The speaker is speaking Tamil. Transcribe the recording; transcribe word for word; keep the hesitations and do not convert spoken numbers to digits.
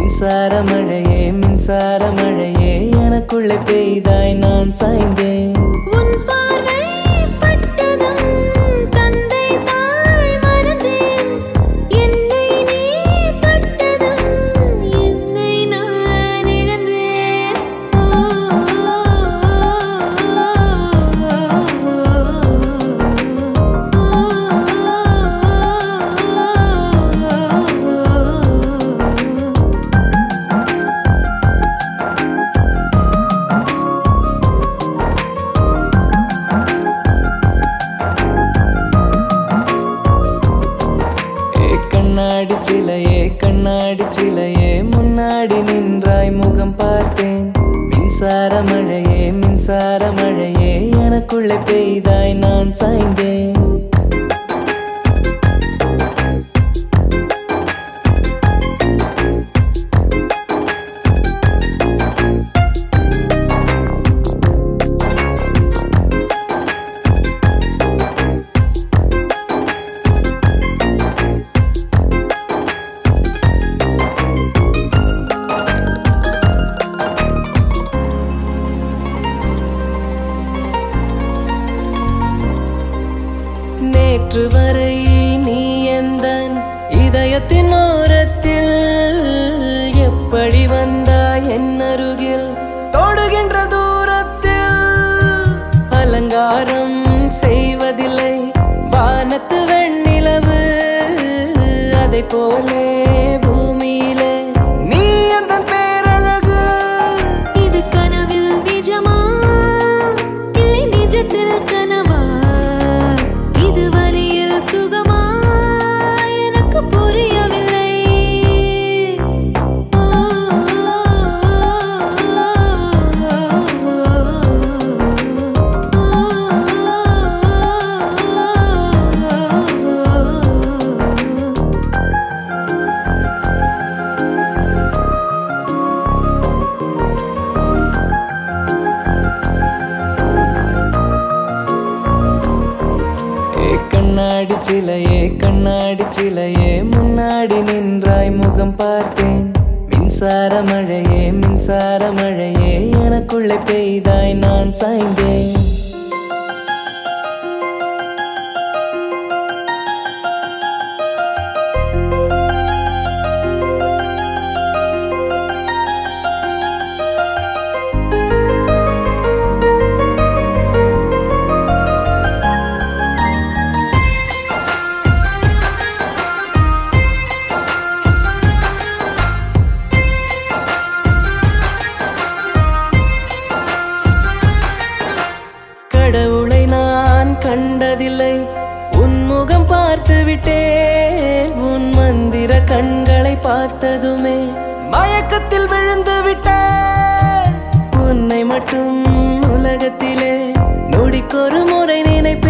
மின்சார மழையே மின்சார மழையே எனக்குள்ளே பெய்தாய் நான் சாய்ந்தேன். கண்ணாடி சிலையே கண்ணாடி சிலையே முன்னாடி நின்றாய் முகம் பார்த்தேன். மின்சார மழையே மின்சார மழையே எனக்குள்ளே பெய்தாய் நான் சாய்ந்தேன். நேற்று வரை நீ எந்தன் இதயத்தின் ஓரத்தில் எப்படி வந்தாய் என் அருகில் தொடுகின்ற தூரத்தில். அலங்காரம் செய்வதில்லை வானத்து வெண்ணிலவு அதை போலே பூமியிலே நீ எந்தன் பேரழகு. இது கனவில் நிஜமா இல்லை நிஜத்தில் கனவா? கண்ணாடி சிலையே கண்ணாடி சிலையே முன்னாடி நின்றாய் முகம் பார்த்தேன். மின்சார மழையே மின்சார மழையே எனக்குள்ளே பெய்தாய் நான் சாய்ந்தேன். கடவுளை நான் கண்டதில்லை உன்முகம் பார்த்து விட்டேன். உன் மந்திர கண்களை பார்த்ததுமே மயக்கத்தில் விழுந்து விட்டேன். உன்னை மட்டும் உலகத்திலே நொடிக்கொரு முறை நினைப்பேன்.